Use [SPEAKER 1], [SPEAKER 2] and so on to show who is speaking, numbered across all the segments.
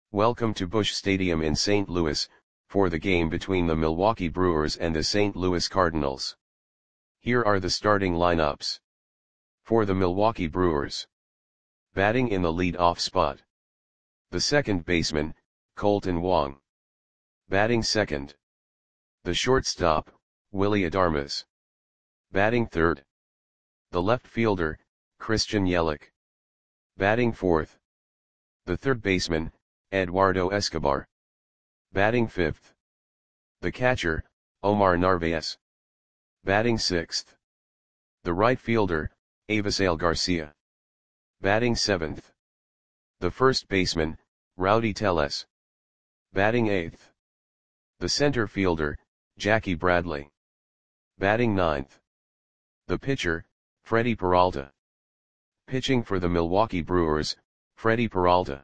[SPEAKER 1] Welcome to Busch Stadium in St. Louis, for the game between the Milwaukee Brewers and the St. Louis Cardinals. Here are the starting lineups. For the Milwaukee Brewers. Batting in the lead-off spot. The second baseman, Kolten Wong. Batting second. The shortstop, Willy Adames. Batting third. The left fielder, Christian Yelich. Batting fourth. The third baseman, Eduardo Escobar. Batting fifth. The catcher, Omar Narvaez. Batting sixth. The right fielder, Avisail Garcia. Batting seventh. The first baseman, Rowdy Tellez. Batting eighth. The center fielder, Jackie Bradley. Batting ninth. The pitcher, Freddie Peralta. Pitching for the Milwaukee Brewers, Freddie Peralta.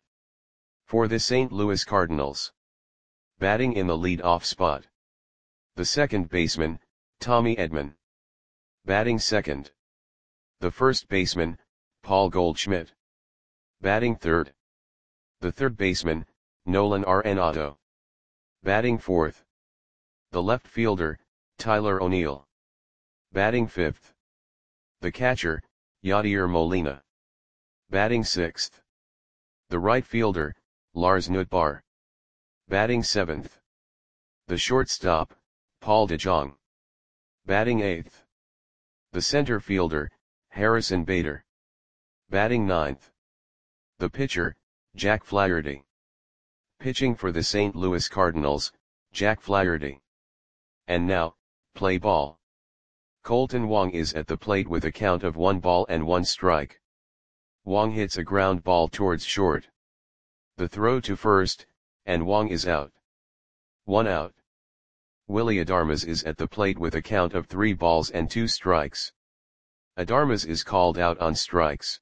[SPEAKER 1] For the St. Louis Cardinals. Batting in the lead-off spot. The second baseman, Tommy Edman. Batting second. The first baseman, Paul Goldschmidt. Batting third. The third baseman, Nolan Arenado. Batting fourth. The left fielder, Tyler O'Neill. Batting fifth. The catcher, Yadier Molina. Batting sixth. The right fielder, Lars Nootbaar. Batting seventh. The shortstop, Paul DeJong. Batting eighth. The center fielder, Harrison Bader. Batting ninth. The pitcher, Jack Flaherty. Pitching for the St. Louis Cardinals, Jack Flaherty. And now, play ball. Kolten Wong is at the plate with a count of 1-1 Wong hits a ground ball towards short. The throw to first, and Wong is out. 1 out. Willy Adames is at the plate with a count of 3-2. Adames is called out on strikes.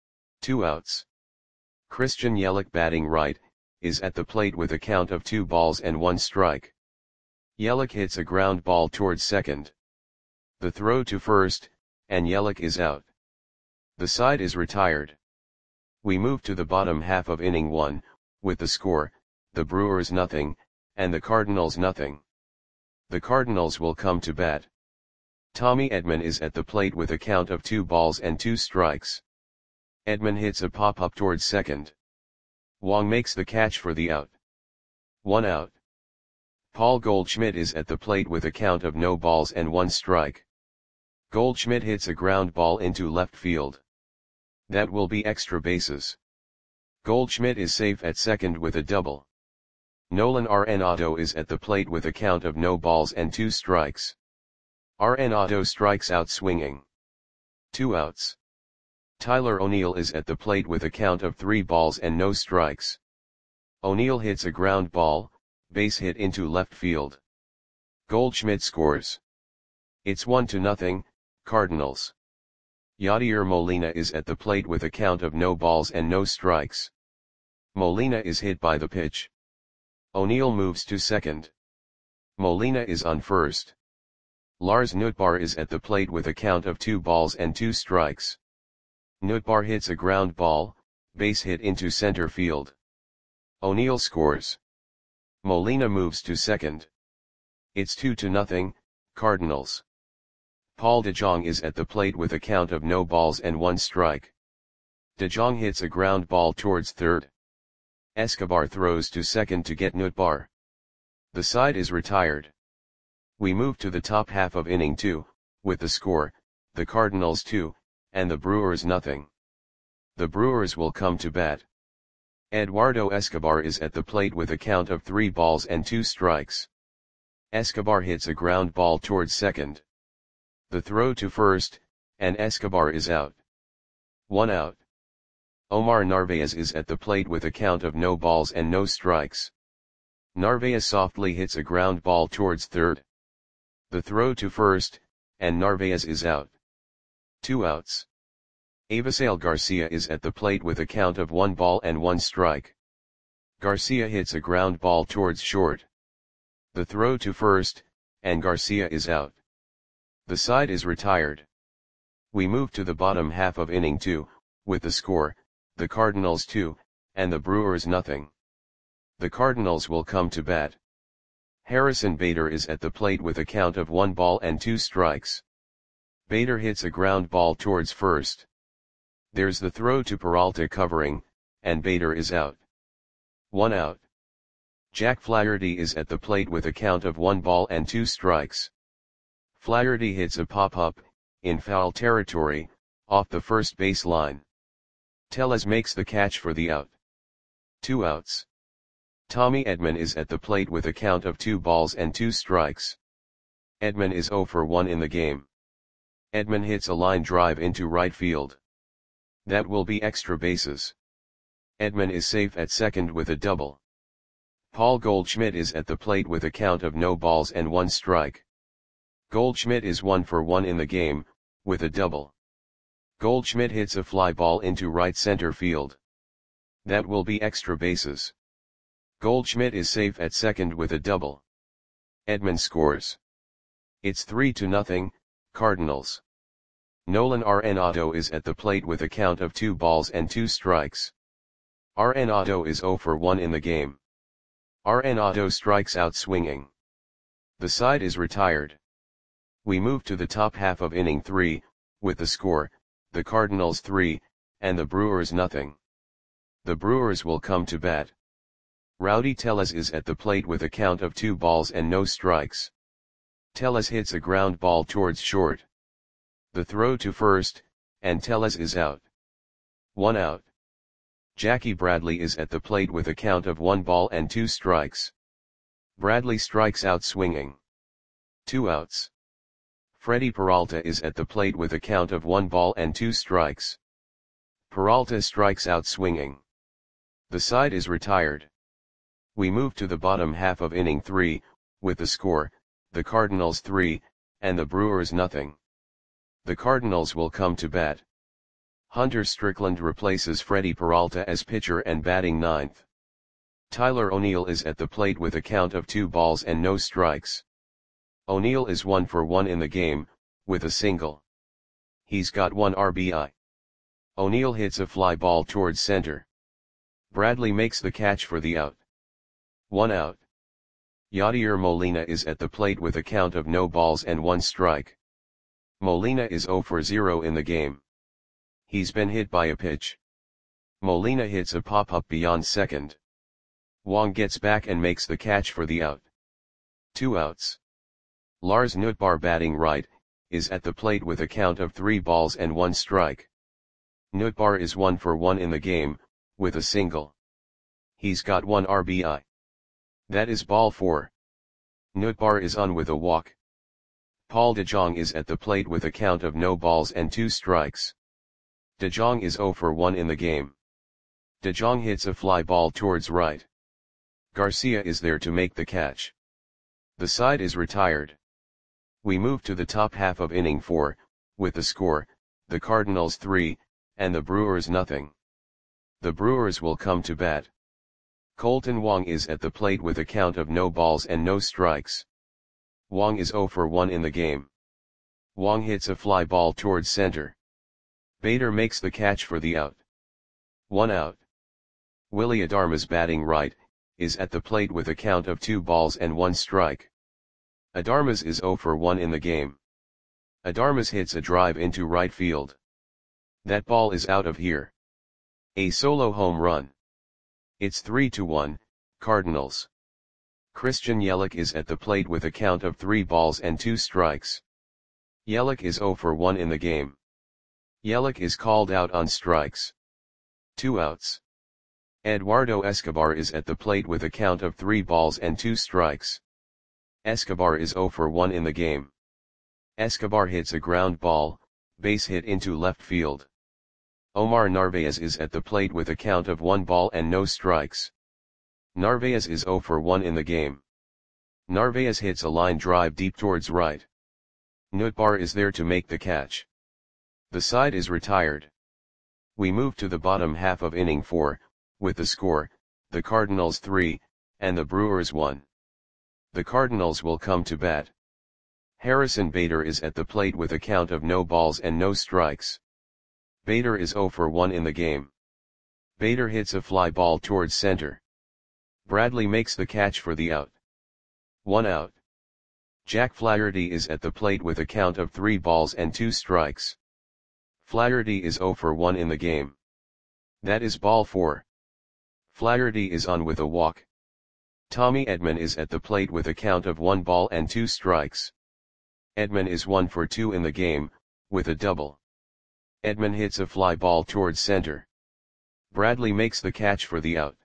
[SPEAKER 1] 2 outs. Christian Yelich batting right, is at the plate with a count of 2-1. Yelich hits a ground ball towards second. The throw to first, and Yelich is out. The side is retired. We move to the bottom half of inning 1, with the score, the Brewers 0, and the Cardinals 0. The Cardinals will come to bat. Tommy Edman is at the plate with a count of 2-2. Edman hits a pop-up towards second. Wong makes the catch for the out. 1 out. Paul Goldschmidt is at the plate with a count of 0-1. Goldschmidt hits a ground ball into left field. That will be extra bases. Goldschmidt is safe at second with a double. Nolan Arenado is at the plate with a count of 0-2. Arenado strikes out swinging. 2 outs. Tyler O'Neill is at the plate with a count of 3-0. O'Neill hits a ground ball, base hit into left field. Goldschmidt scores. It's 1-0, Cardinals. Yadier Molina is at the plate with a count of 0-0. Molina is hit by the pitch. O'Neill moves to second. Molina is on first. Lars Nootbaar is at the plate with a count of 2-2. Nootbaar hits a ground ball, base hit into center field. O'Neill scores. Molina moves to second. It's 2-0, Cardinals. Paul DeJong is at the plate with a count of 0-1. DeJong hits a ground ball towards third. Escobar throws to second to get Nootbaar. The side is retired. We move to the top half of inning 2, with the score, the Cardinals 2, and the Brewers 0. The Brewers will come to bat. Eduardo Escobar is at the plate with a count of 3-2. Escobar hits a ground ball towards second. The throw to first, and Escobar is out. 1 out. Omar Narvaez is at the plate with a count of 0-0. Narvaez softly hits a ground ball towards third. The throw to first, and Narvaez is out. 2 outs. Avisail Garcia is at the plate with a count of 1-1. Garcia hits a ground ball towards short. The throw to first, and Garcia is out. The side is retired. We move to the bottom half of inning 2, with the score, the Cardinals 2, and the Brewers 0. The Cardinals will come to bat. Harrison Bader is at the plate with a count of 1 ball and 2 strikes. Bader hits a ground ball towards first. There's the throw to Peralta covering, and Bader is out. 1 out. Jack Flaherty is at the plate with a count of 1 ball and 2 strikes. Flaherty hits a pop-up, in foul territory, off the first base line. Tellez makes the catch for the out. 2 outs. Tommy Edman is at the plate with a count of 2 balls and 2 strikes. Edman is 0 for 1 in the game. Edman hits a line drive into right field. That will be extra bases. Edman is safe at second with a double. Paul Goldschmidt is at the plate with a count of no balls and 1 strike. Goldschmidt is 1 for 1 in the game, with a double. Goldschmidt hits a fly ball into right center field. That will be extra bases. Goldschmidt is safe at second with a double. Edman scores. It's 3-0, Cardinals. Nolan Arenado is at the plate with a count of 2 balls and 2 strikes. Arenado is 0 for 1 in the game. Arenado strikes out swinging. The side is retired. We move to the top half of inning 3, with the score, the Cardinals 3, and the Brewers 0. The Brewers will come to bat. Rowdy Tellez is at the plate with a count of 2 balls and no strikes. Tellez hits a ground ball towards short. The throw to first, and Tellez is out. 1 out. Jackie Bradley is at the plate with a count of 1 ball and 2 strikes. Bradley strikes out swinging. 2 outs. Freddie Peralta is at the plate with a count of 1 ball and 2 strikes. Peralta strikes out swinging. The side is retired. We move to the bottom half of inning 3, with the score, the Cardinals 3, and the Brewers 0. The Cardinals will come to bat. Hunter Strickland replaces Freddie Peralta as pitcher and batting 9th. Tyler O'Neill is at the plate with a count of 2 balls and no strikes. O'Neill is 1 for 1 in the game, with a single. He's got 1 RBI. O'Neill hits a fly ball towards center. Bradley makes the catch for the out. 1 out. Yadier Molina is at the plate with a count of no balls and 1 strike. Molina is 0 for 0 in the game. He's been hit by a pitch. Molina hits a pop-up beyond second. Wong gets back and makes the catch for the out. 2 outs. Lars Nootbaar batting right, is at the plate with a count of 3 balls and 1 strike. Nootbaar is 1 for 1 in the game, with a single. He's got 1 RBI. That is ball 4. Nootbaar is on with a walk. Paul DeJong is at the plate with a count of no balls and 2 strikes. DeJong is 0 for 1 in the game. DeJong hits a fly ball towards right. Garcia is there to make the catch. The side is retired. We move to the top half of inning 4, with the score, the Cardinals 3, and the Brewers 0. The Brewers will come to bat. Colton Wong is at the plate with a count of no balls and no strikes. Wong is 0 for 1 in the game. Wong hits a fly ball towards center. Bader makes the catch for the out. 1 out. Willy Adames batting right, is at the plate with a count of 2 balls and 1 strike. Adames is 0 for 1 in the game. Adames hits a drive into right field. That ball is out of here. A solo home run. It's 3-1, Cardinals. Christian Yelich is at the plate with a count of 3 balls and 2 strikes. Yelich is 0 for 1 in the game. Yelich is called out on strikes. 2 outs. Eduardo Escobar is at the plate with a count of 3 balls and 2 strikes. Escobar is 0 for 1 in the game. Escobar hits a ground ball, base hit into left field. Omar Narvaez is at the plate with a count of 1 ball and no strikes. Narvaez is 0 for 1 in the game. Narvaez hits a line drive deep towards right. Nootbaar is there to make the catch. The side is retired. We move to the bottom half of inning 4, with the score, the Cardinals 3, and the Brewers 1. The Cardinals will come to bat. Harrison Bader is at the plate with a count of no balls and no strikes. Bader is 0 for 1 in the game. Bader hits a fly ball towards center. Bradley makes the catch for the out. 1 out. Jack Flaherty is at the plate with a count of 3 balls and 2 strikes. Flaherty is 0 for 1 in the game. That is ball 4. Flaherty is on with a walk. Tommy Edman is at the plate with a count of 1 ball and 2 strikes. Edman is 1 for 2 in the game, with a double. Edman hits a fly ball towards center. Bradley makes the catch for the out.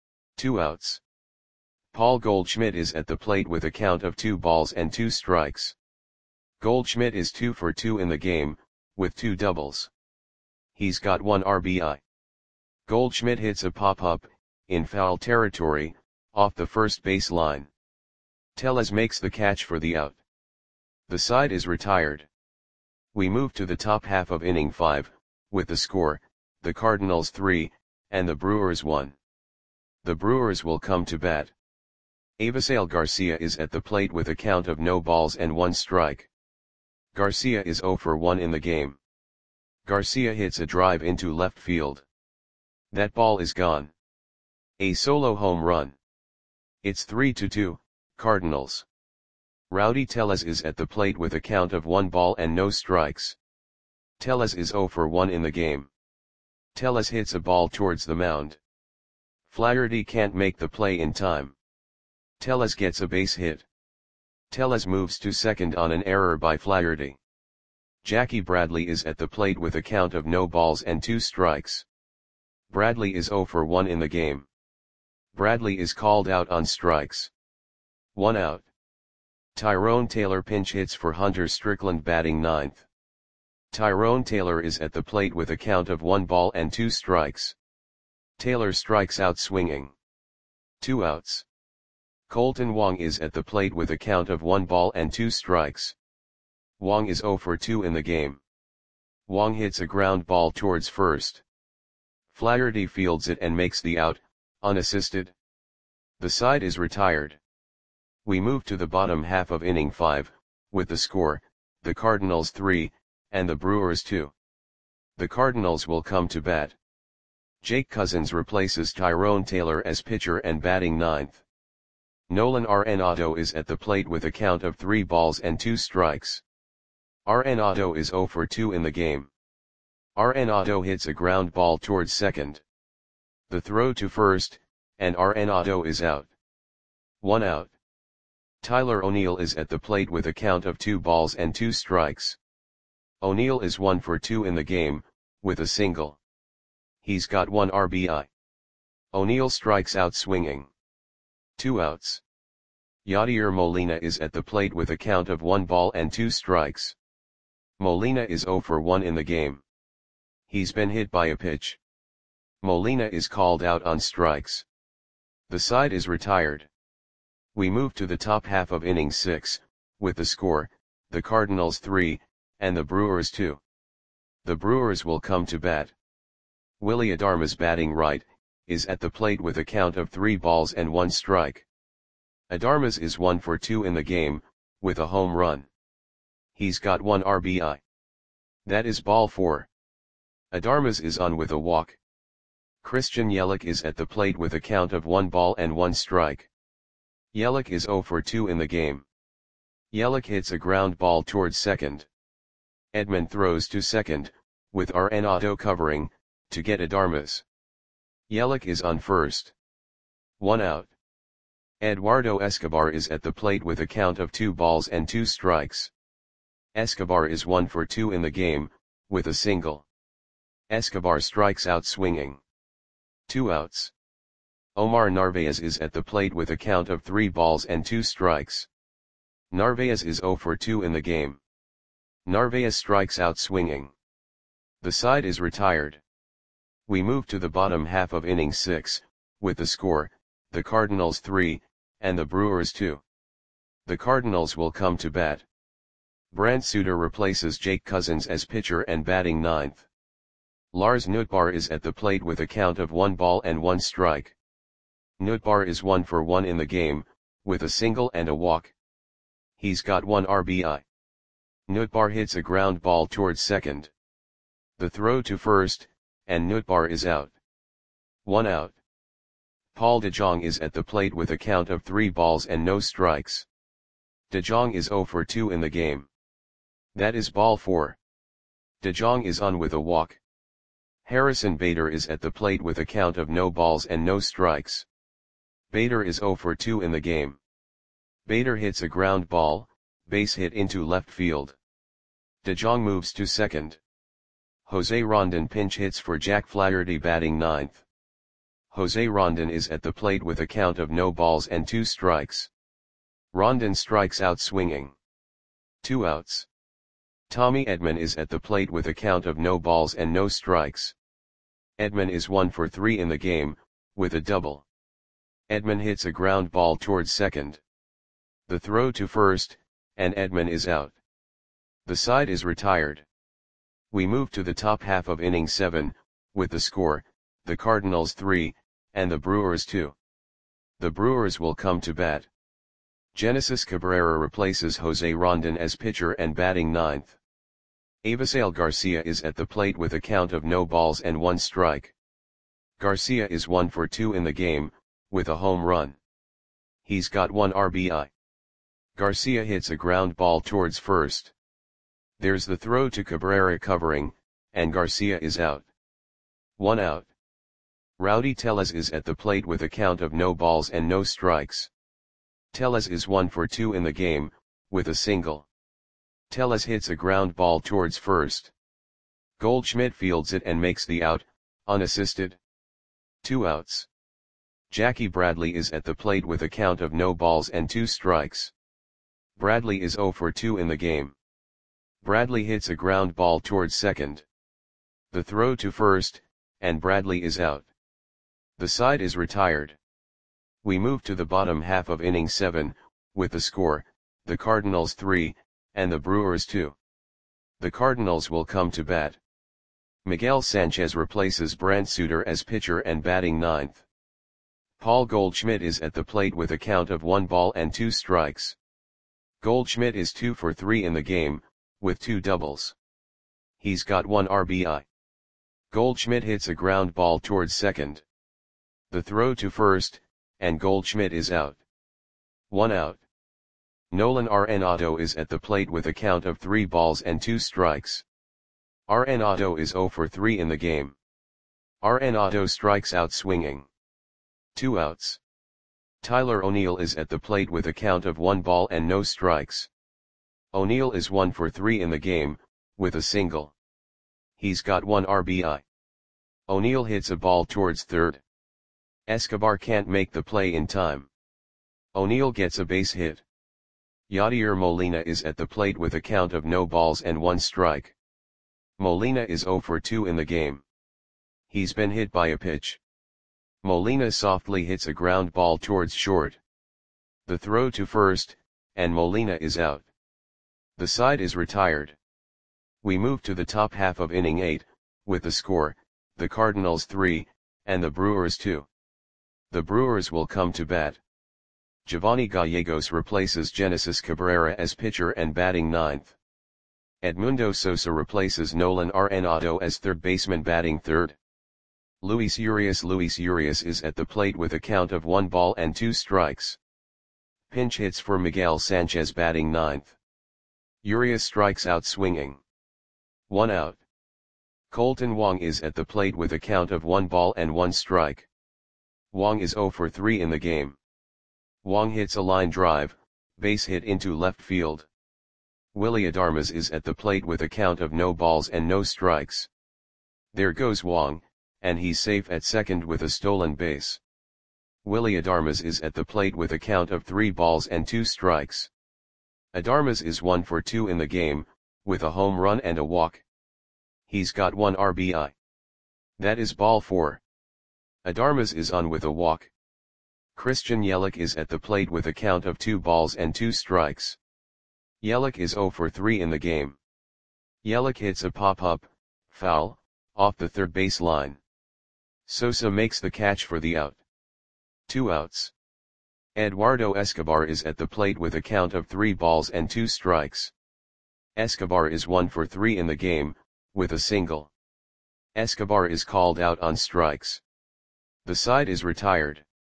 [SPEAKER 1] 2 outs. Paul Goldschmidt is at the plate with a count of 2 balls and 2 strikes. Goldschmidt is 2 for 2 in the game, with 2 doubles. He's got 1 RBI. Goldschmidt hits a pop-up, in foul territory, off the first base line. Tellez makes the catch for the out. The side is retired. We move to the top half of inning 5, with the score, the Cardinals 3, and the Brewers 1. The Brewers will come to bat. Avisail Garcia is at the plate with a count of no balls and 1 strike. Garcia is 0 for 1 in the game. Garcia hits a drive into left field. That ball is gone. A solo home run. It's 3-2, Cardinals. Rowdy Tellez is at the plate with a count of 1 ball and no strikes. Tellez is 0 for 1 in the game. Tellez hits a ball towards the mound. Flaherty can't make the play in time. Tellez gets a base hit. Tellez moves to second on an error by Flaherty. Jackie Bradley is at the plate with a count of no balls and 2 strikes. Bradley is 0 for 1 in the game. Bradley is called out on strikes. 1 out. Tyrone Taylor pinch hits for Hunter Strickland batting 9th. Tyrone Taylor is at the plate with a count of 1 ball and 2 strikes. Taylor strikes out swinging. 2 outs. Colton Wong is at the plate with a count of 1 ball and 2 strikes. Wong is 0 for 2 in the game. Wong hits a ground ball towards first. Flaherty fields it and makes the out, unassisted. The side is retired. We move to the bottom half of inning 5, with the score, the Cardinals 3, and the Brewers 2. The Cardinals will come to bat. Jake Cousins replaces Tyrone Taylor as pitcher and batting 9th. Nolan Arenado is at the plate with a count of 3 balls and 2 strikes. Arenado is 0 for 2 in the game. Arenado hits a ground ball towards second. The throw to first, and Arenado is out. 1 out. Tyler O'Neill is at the plate with a count of 2 balls and 2 strikes. O'Neill is 1 for 2 in the game, with a single. He's got 1 RBI. O'Neill strikes out swinging. 2 outs. Yadier Molina is at the plate with a count of 1 ball and 2 strikes. Molina is 0 for 1 in the game. He's been hit by a pitch. Molina is called out on strikes. The side is retired. We move to the top half of inning 6, with the score, the Cardinals 3, and the Brewers 2. The Brewers will come to bat. Willy Adames batting right, is at the plate with a count of 3 balls and 1 strike. Adames is 1 for 2 in the game, with a home run. He's got 1 RBI. That is ball 4. Adames is on with a walk. Christian Yelich is at the plate with a count of 1 ball and 1 strike. Yelich is 0 for 2 in the game. Yelich hits a ground ball towards second. Edman throws to second, with Arenado covering, to get Adames. Yelich is on first. 1 out. Eduardo Escobar is at the plate with a count of 2 balls and 2 strikes. Escobar is 1 for 2 in the game, with a single. Escobar strikes out swinging. 2 outs. Omar Narvaez is at the plate with a count of 3 balls and 2 strikes. Narvaez is 0 for 2 in the game. Narvaez strikes out swinging. The side is retired. We move to the bottom half of inning 6, with the score, the Cardinals 3, and the Brewers 2. The Cardinals will come to bat. Brant Suter replaces Jake Cousins as pitcher and batting 9th. Lars Nootbaar is at the plate with a count of 1 ball and 1 strike. Nootbaar is 1 for 1 in the game, with a single and a walk. He's got 1 RBI. Nootbaar hits a ground ball towards second. The throw to first, and Nootbaar is out. 1 out. Paul de Jong is at the plate with a count of 3 balls and no strikes. De Jong is 0 for 2 in the game. That is ball 4. De Jong is on with a walk. Harrison Bader is at the plate with a count of no balls and no strikes. Bader is 0 for 2 in the game. Bader hits a ground ball, base hit into left field. De Jong moves to second. Jose Rondon pinch hits for Jack Flaherty batting ninth. Jose Rondon is at the plate with a count of no balls and 2 strikes. Rondon strikes out swinging. 2 outs. Tommy Edman is at the plate with a count of no balls and no strikes. Edman is 1 for 3 in the game, with a double. Edman hits a ground ball towards second. The throw to first, and Edman is out. The side is retired. We move to the top half of inning 7, with the score, the Cardinals 3, and the Brewers 2. The Brewers will come to bat. Genesis Cabrera replaces Jose Rondon as pitcher and batting ninth. Avisail Garcia is at the plate with a count of no balls and 1 strike. Garcia is 1 for 2 in the game, with a home run. He's got 1 RBI. Garcia hits a ground ball towards first. There's the throw to Cabrera covering, and Garcia is out. 1 out. Rowdy Tellez is at the plate with a count of no balls and no strikes. Tellez is 1 for 2 in the game, with a single. Tellez hits a ground ball towards first. Goldschmidt fields it and makes the out, unassisted. 2 outs. Jackie Bradley is at the plate with a count of no balls and 2 strikes. Bradley is 0 for 2 in the game. Bradley hits a ground ball towards second. The throw to first, and Bradley is out. The side is retired. We move to the bottom half of inning 7, with the score, the Cardinals 3, and the Brewers 2. The Cardinals will come to bat. Miguel Sanchez replaces Brant Suter as pitcher and batting ninth. Paul Goldschmidt is at the plate with a count of 1 ball and 2 strikes. Goldschmidt is 2 for 3 in the game, with 2 doubles. He's got 1 RBI. Goldschmidt hits a ground ball towards second. The throw to first, and Goldschmidt is out. 1 out. Nolan Arenado is at the plate with a count of 3 balls and 2 strikes. Arenado is 0 for 3 in the game. Arenado strikes out swinging. 2 outs. Tyler O'Neill is at the plate with a count of 1 ball and no strikes. O'Neill is 1 for 3 in the game, with a single. He's got 1 RBI. O'Neill hits a ball towards third. Escobar can't make the play in time. O'Neill gets a base hit. Yadier Molina is at the plate with a count of no balls and 1 strike. Molina is 0 for 2 in the game. He's been hit by a pitch. Molina softly hits a ground ball towards short. The throw to first, and Molina is out. The side is retired. We move to the top half of inning 8, with the score, the Cardinals 3, and the Brewers 2. The Brewers will come to bat. Giovanni Gallegos replaces Genesis Cabrera as pitcher and batting ninth. Edmundo Sosa replaces Nolan Arenado as third baseman batting third. Luis Urias is at the plate with a count of 1 ball and 2 strikes. Pinch hits for Miguel Sanchez batting ninth. Urias strikes out swinging. 1 out. Colton Wong is at the plate with a count of 1 ball and 1 strike. Wong is 0 for 3 in the game. Wong hits a line drive, base hit into left field. Willy Adames is at the plate with a count of no balls and no strikes. There goes Wong, and he's safe at second with a stolen base. Willy Adames is at the plate with a count of 3 balls and 2 strikes. Adames is 1 for 2 in the game, with a home run and a walk. He's got 1 RBI. That is ball 4. Adames is on with a walk. Christian Yelich is at the plate with a count of 2 balls and 2 strikes. Yelich is 0 for 3 in the game. Yelich hits a pop-up, foul, off the third base line. Sosa makes the catch for the out. 2 outs. Eduardo Escobar is at the plate with a count of 3 balls and 2 strikes. Escobar is 1 for 3 in the game, with a single. Escobar is called out on strikes. The side is retired.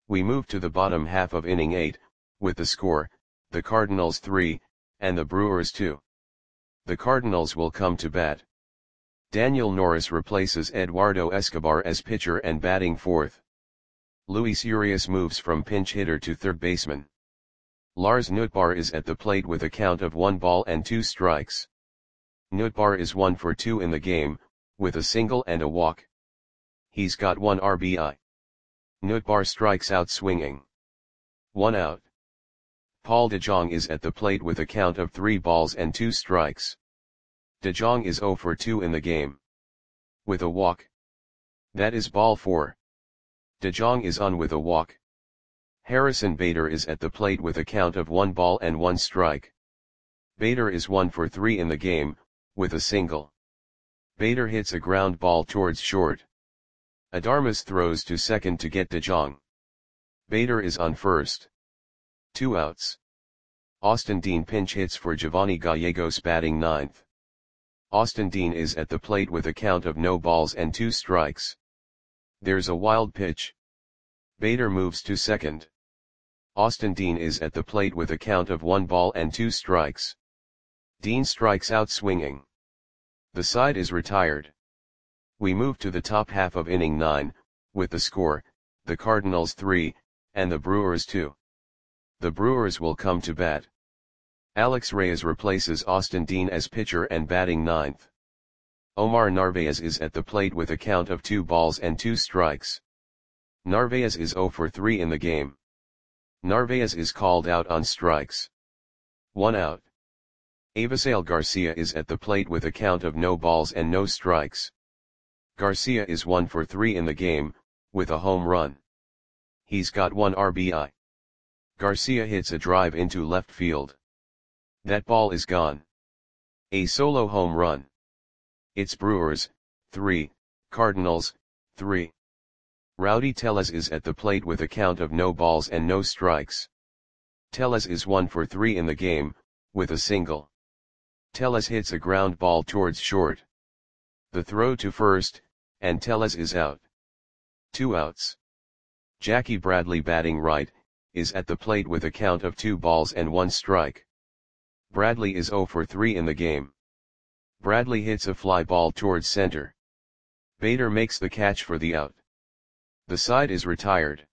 [SPEAKER 1] We move to the bottom half of inning 8, with the score, the Cardinals 3, and the Brewers 2. The Cardinals will come to bat. Daniel Norris replaces Eduardo Escobar as pitcher and batting fourth. Luis Urias moves from pinch hitter to third baseman. Lars Nootbaar is at the plate with a count of 1 ball and 2 strikes. Nootbaar is 1 for 2 in the game, with a single and a walk. He's got 1 RBI. Nootbaar strikes out swinging. 1 out. Paul DeJong is at the plate with a count of 3 balls and 2 strikes. DeJong is 0 for 2 in the game. With a walk. That is ball 4. DeJong is on with a walk. Harrison Bader is at the plate with a count of 1 ball and 1 strike. Bader is 1 for 3 in the game, with a single. Bader hits a ground ball towards short. Adarmas throws to second to get DeJong. Bader is on first. 2 outs. Austin Dean pinch hits for Giovanni Gallegos batting ninth. Austin Dean is at the plate with a count of no balls and 2 strikes. There's a wild pitch. Bader moves to second. Austin Dean is at the plate with a count of 1 ball and 2 strikes. Dean strikes out swinging. The side is retired. We move to the top half of inning 9, with the score, the Cardinals 3, and the Brewers 2. The Brewers will come to bat. Alex Reyes replaces Austin Dean as pitcher and batting ninth. Omar Narvaez is at the plate with a count of 2 balls and 2 strikes. Narvaez is 0 for 3 in the game. Narvaez is called out on strikes. 1 out. Avisail Garcia is at the plate with a count of no balls and no strikes. Garcia is 1 for 3 in the game, with a home run. He's got 1 RBI. Garcia hits a drive into left field. That ball is gone. A solo home run. It's Brewers, 3, Cardinals, 3. Rowdy Tellez is at the plate with a count of no balls and no strikes. Tellez is 1 for 3 in the game, with a single. Tellez hits a ground ball towards short. The throw to first, and Tellez is out. 2 outs. Jackie Bradley batting right, is at the plate with a count of 2 balls and 1 strike. Bradley is 0 for 3 in the game. Bradley hits a fly ball towards center. Bader makes the catch for the out. The side is retired.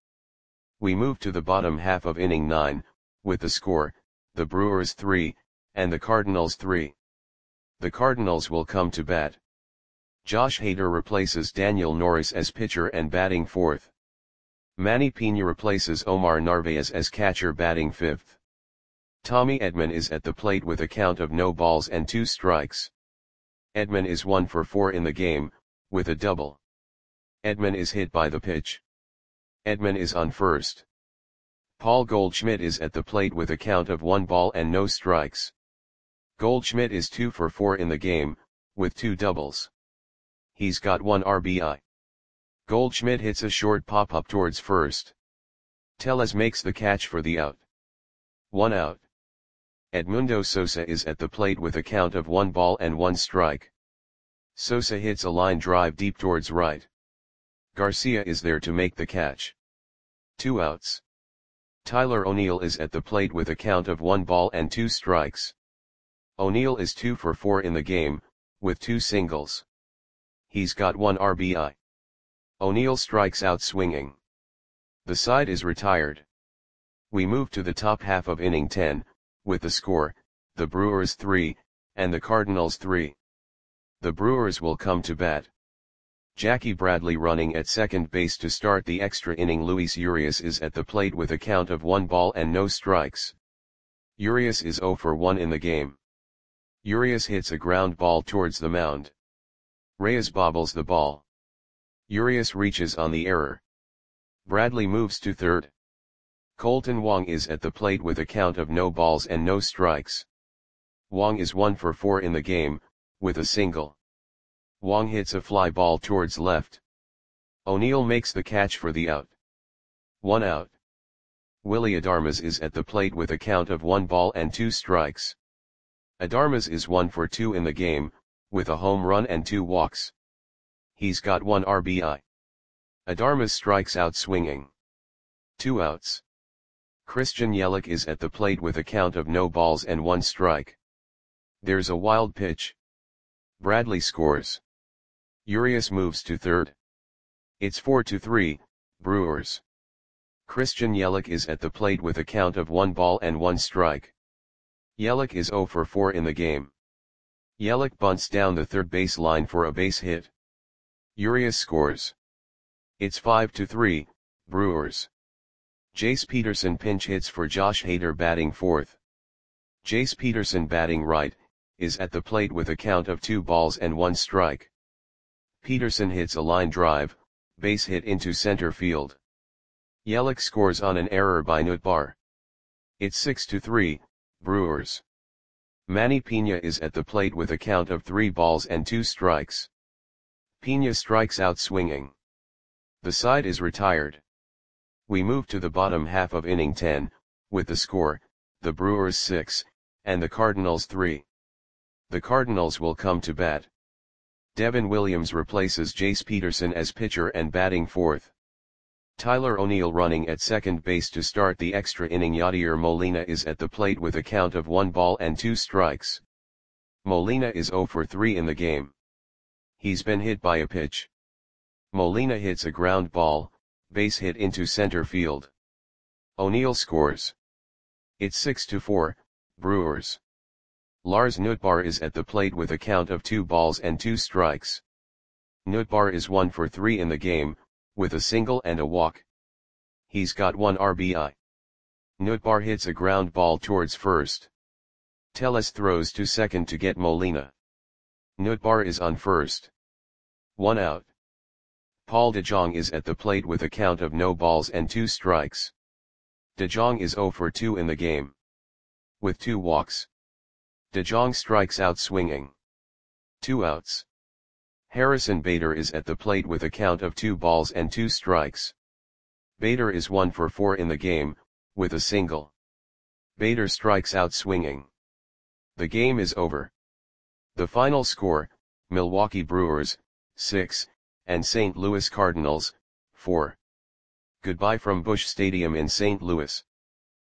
[SPEAKER 1] We move to the bottom half of inning 9, with the score, the Brewers 3, and the Cardinals 3. The Cardinals will come to bat. Josh Hader replaces Daniel Norris as pitcher and batting fourth. Manny Pena replaces Omar Narvaez as catcher batting fifth. Tommy Edman is at the plate with a count of no balls and 2 strikes. Edman is 1 for 4 in the game, with a double. Edman is hit by the pitch. Edman is on first. Paul Goldschmidt is at the plate with a count of 1 ball and no strikes. Goldschmidt is 2 for 4 in the game, with 2 doubles. He's got 1 RBI. Goldschmidt hits a short pop-up towards first. Tellez makes the catch for the out. 1 out. Edmundo Sosa is at the plate with a count of 1 ball and 1 strike. Sosa hits a line drive deep towards right. Garcia is there to make the catch. 2 outs. Tyler O'Neill is at the plate with a count of 1 ball and 2 strikes. O'Neill is 2 for 4 in the game, with 2 singles. He's got 1 RBI. O'Neill strikes out swinging. The side is retired. We move to the top half of inning 10, with the score, the Brewers 3, and the Cardinals 3. The Brewers will come to bat. Jackie Bradley running at second base to start the extra inning. Luis Urias is at the plate with a count of 1 ball and no strikes. Urias is 0 for 1 in the game. Urias hits a ground ball towards the mound. Reyes bobbles the ball. Urias reaches on the error. Bradley moves to third. Colton Wong is at the plate with a count of no balls and no strikes. Wong is 1 for 4 in the game, with a single. Wong hits a fly ball towards left. O'Neill makes the catch for the out. 1 out. Willy Adarmas is at the plate with a count of 1 ball and 2 strikes. Adarmas is 1 for 2 in the game, with a home run and 2 walks. He's got 1 RBI. Adarmas strikes out swinging. 2 outs. Christian Yelich is at the plate with a count of no balls and 1 strike. There's a wild pitch. Bradley scores. Urias moves to third. It's 4-3, Brewers. Christian Yelich is at the plate with a count of 1 ball and 1 strike. Yelich is 0 for 4 in the game. Yelich bunts down the third base line for a base hit. Urias scores. It's 5-3, Brewers. Jace Peterson pinch hits for Josh Hader batting fourth. Jace Peterson batting right, is at the plate with a count of 2 balls and 1 strike. Peterson hits a line drive, base hit into center field. Yelich scores on an error by Nootbaar. It's 6-3, Brewers. Manny Piña is at the plate with a count of 3 balls and 2 strikes. Piña strikes out swinging. The side is retired. We move to the bottom half of inning 10, with the score, the Brewers 6, and the Cardinals 3. The Cardinals will come to bat. Devin Williams replaces Jace Peterson as pitcher and batting fourth. Tyler O'Neill running at second base to start the extra inning. Yadier Molina is at the plate with a count of 1 ball and 2 strikes. Molina is 0 for 3 in the game. He's been hit by a pitch. Molina hits a ground ball, base hit into center field. O'Neill scores. It's 6-4, Brewers. Lars Nootbaar is at the plate with a count of 2 balls and 2 strikes. Nootbaar is 1 for 3 in the game, with a single and a walk. He's got 1 RBI. Nootbaar hits a ground ball towards first. Tellez throws to second to get Molina. Nootbaar is on first. 1 out. Paul DeJong is at the plate with a count of no balls and 2 strikes. DeJong is 0 for 2 in the game. With 2 walks. DeJong strikes out swinging. 2 outs. Harrison Bader is at the plate with a count of 2 balls and 2 strikes. Bader is 1 for 4 in the game, with a single. Bader strikes out swinging. The game is over. The final score, Milwaukee Brewers, 6, and St. Louis Cardinals, 4. Goodbye from Busch Stadium in St. Louis.